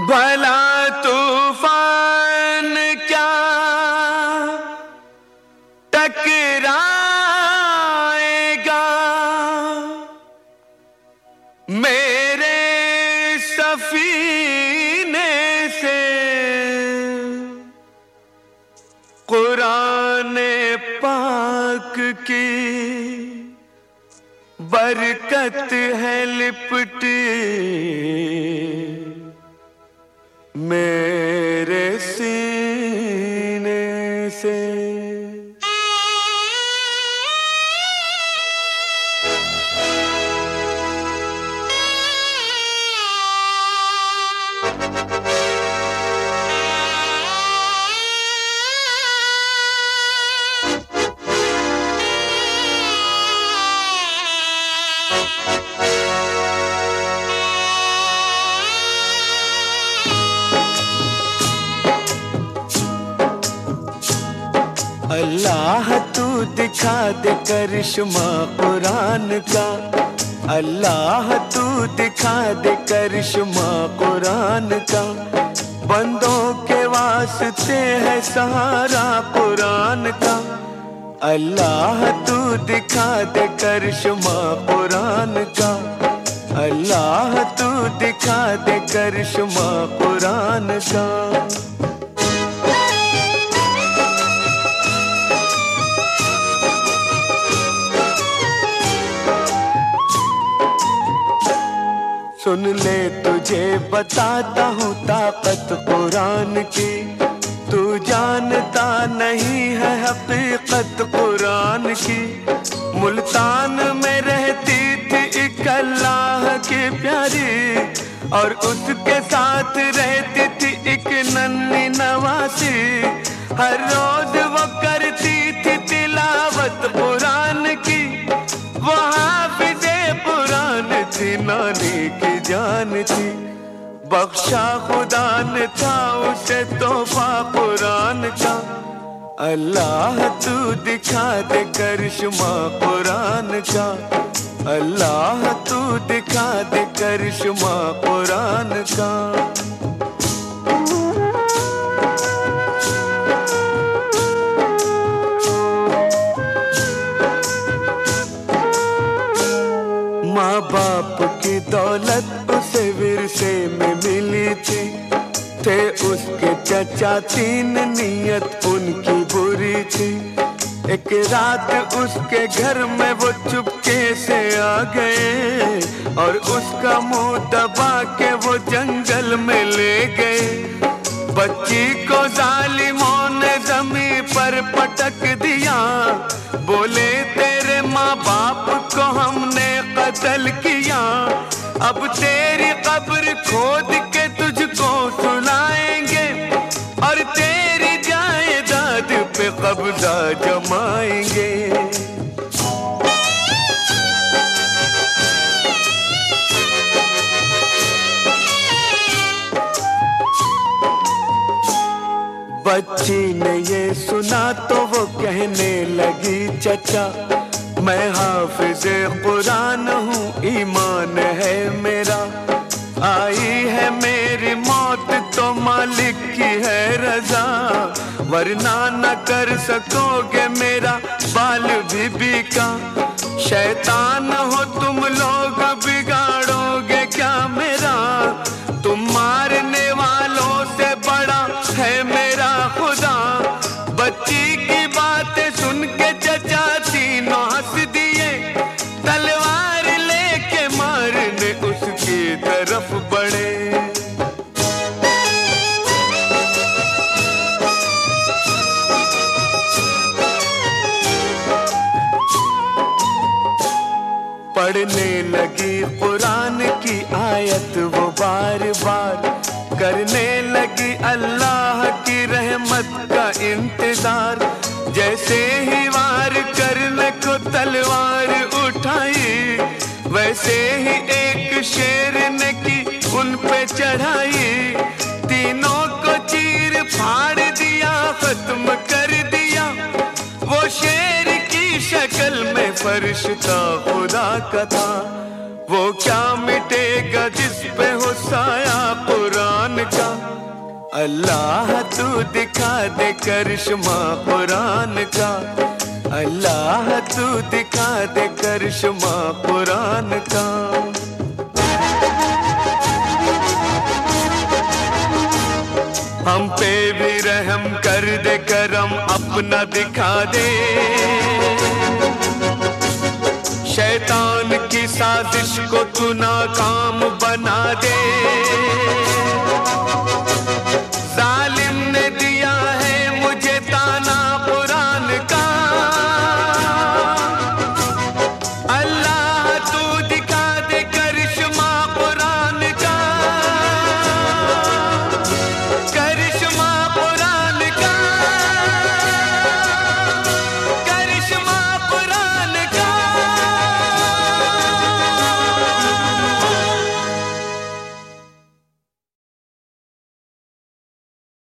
भला तूफान क्या टकराएगा मेरे सफीने से। कुरान पाक की बरकत है लिपटी मेरे सीने से। अल्लाह तू दिखा दे करिश्मा कुरान का। अल्लाह तू दिखा दे करिश्मा कुरान का। बंदों के वास्ते है सहारा कुरान का। अल्लाह तू दिखा दे करिश्मा कुरान का। अल्लाह तू दिखा दे करिश्मा कुरान का। सुन ले तुझे बताता हूँ ताकत कुरान की। तू जानता नहीं है हकीकत कुरान की। मुल्तान में रहती थी एक अल्लाह की प्यारी और उसके साथ रहती थी एक नन्ही नवासी। हर रोज वो करती थी तिलावत कुरान की। वो हाफिज़े कुरान थी, नानी की जान थी। बख्शा खुदा ने था उसे तोहफा कुरान का। अल्लाह तू दिखा दे करिश्मा कुरान का। अल्लाह तू दिखा दे करिश्मा कुरान का। माँ बाप की दौलत उसे विरसे में मिली थी। थे उसके चचा तीन, नियत उनकी बुरी थी। एक रात उसके घर में वो चुपके से आ गए और उसका मुंह दबा के वो जंगल में ले गए। बच्ची को जालिमों ने जमीन पर पटक दिया। बोले तेरे माँ बाप को हमने कत्ल किया। अब तेरी कब्र खोद के तुझको सुलाएंगे और तेरी जायदाद पे कब्जा जमाएंगे। बच्ची ने ये सुना तो वो कहने लगी चचा मैं हाफिज़े कुरान हूँ, ईमान है मेरा। आई है मेरी मौत तो मालिक की है रजा, वरना न कर सकोगे मेरा बाल भी बिका। शैतान हो तुम लोग, बिगाड़ोगे क्या मेरा। तुम मारने वालों से बड़ा है मेरा खुदा। बच्ची की बातें सुन के चचा तीनों हंस दिए। तलवार लेके मारने उसकी तरफ बढ़े। पढ़ने लगी कुरान की आयत वो बार बार। करने लगी अल्लाह की रहमत का इंतजार। जैसे ही वार करने को तलवार उठाई, वैसे ही एक शेर ने की उन पे चढ़ाई। तीनों को चीर फाड़ दिया, खत्म कर दिया। वो शेर की शक्ल में फरिश्ता खुदा का था। वो क्या मिटेगा जिस पे हो साया कुरान का। अल्लाह तू दिखा दे करिश्मा कुरान का, अल्लाह तू दिखा दे करिश्मा कुरान का। हम पे भी रहम कर दे, करम अपना दिखा दे, शैतान की साजिश को तू नाकाम बना दे।